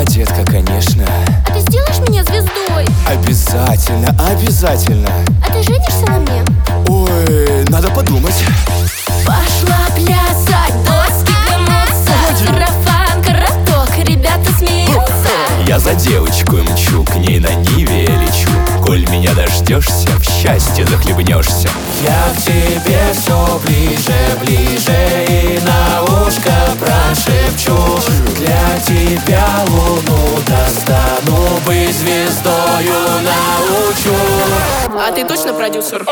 Да, детка, конечно. А ты сделаешь меня звездой? Обязательно, обязательно. А ты женишься на мне? Ой, надо подумать. Пошла плясать, доски гнутся, сарафан, короток, ребята смеются. Я за девочку мчу, к ней на Ниве лечу. Коль меня дождешься, в счастье захлебнешься. Я к тебе все ближе, ближе и на ушко прошепчу. Для тебя луну достану, быть звездою научу. А ты точно продюсер?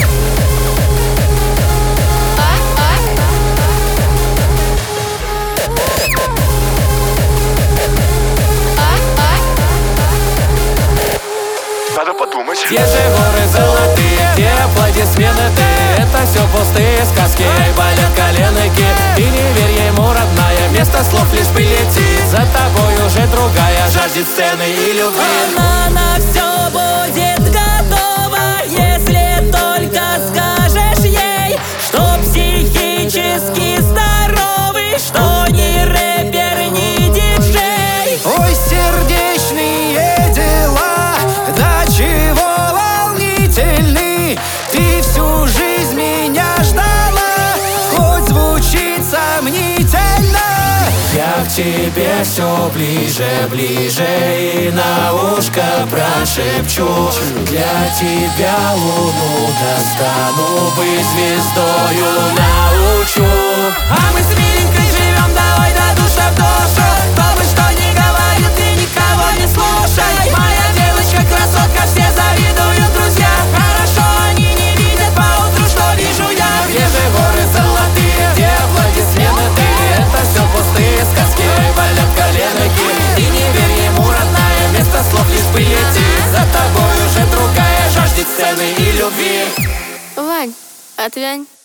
Надо подумать. Те же горы золотые, те аплодисменты, это все пустые сказки, болят коленки. И не верь ему, родная, вместо слов лишь прилетит. За тобой уже другая жаждет сцены и любви. Она на все будет готова, если только скажешь ей, что психически здоровый, что ни рэпер, ни диджей. Ой, сердечные дела, до чего волнительны. Ты всю жизнь меня ждала, хоть звучит сомнительно. Я к тебе все ближе, ближе и на ушко прошепчу. Для тебя луну достану, быть звездою научу. А мы с миленькой живем, давай до душа в душу. Кто бы что ни говорил, ты никого не слушай. Моя девочка красотка, все завидуют друзья. Хорошо они не видят поутру, что вижу я. Где же горы золотые, где аплодисменты, это все пустые сказки, болят коленки. И не верь ему, родная, вместо слов лишь прилетит. За тобой уже другая жаждет сцены и любви. Вань, отвянь.